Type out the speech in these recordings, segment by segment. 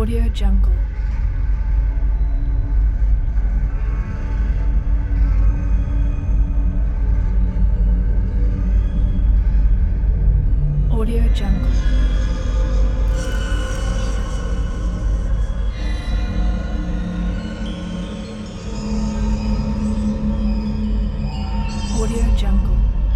Audio Jungle. Audio Jungle. Audio Jungle.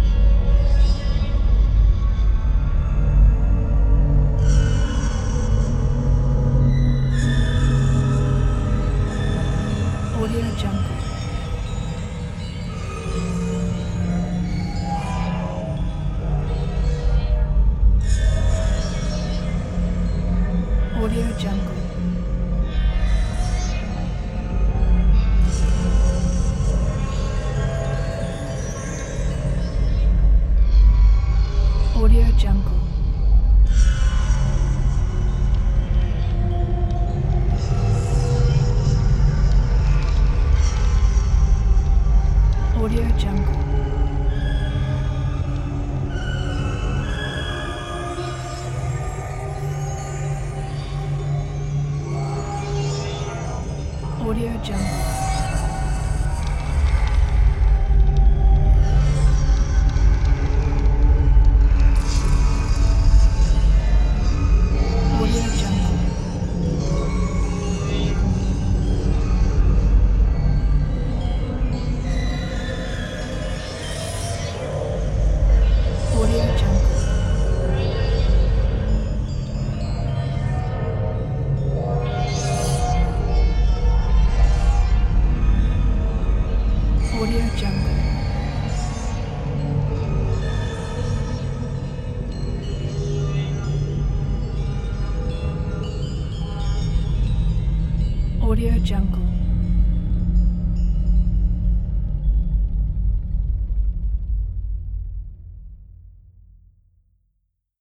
Audio Jungle. Audio Jungle. Audio Jungle. Audio Jungle. Audio Jungle. Audio Jungle. Audio Jungle. Audio Jungle. Audio Jungle.